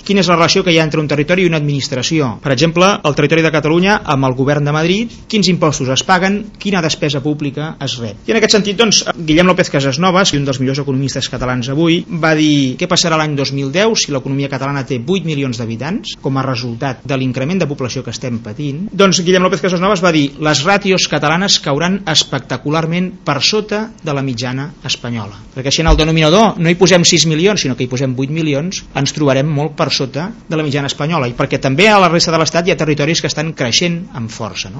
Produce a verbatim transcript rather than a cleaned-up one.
quina és la relació que hi ha entre un territori i una administració. Per exemple, el territori de Catalunya amb el govern de Madrid, quins impostos es paguen, quina despesa pública es rep. I en aquest sentit, doncs, Guillem López Casasnovas, un dels millors economistes catalans avui, va dir què passarà l'any dos mil deu si l'economia catalana té vuit milions d'habitants com a resultat de l'increment de població que estem patint. Doncs Guillem López Casasnovas va dir les ràtios catalanes cauran espectacularment per sota de la mitjana espanyola. Perquè si en el denominador no hi posem sis milions, sinó que hi posem vuit milions, ens trobarem molt per sota de la mitjana espanyola, i perquè també a la resta de l'Estat hi ha territoris que estan creixent amb força, no?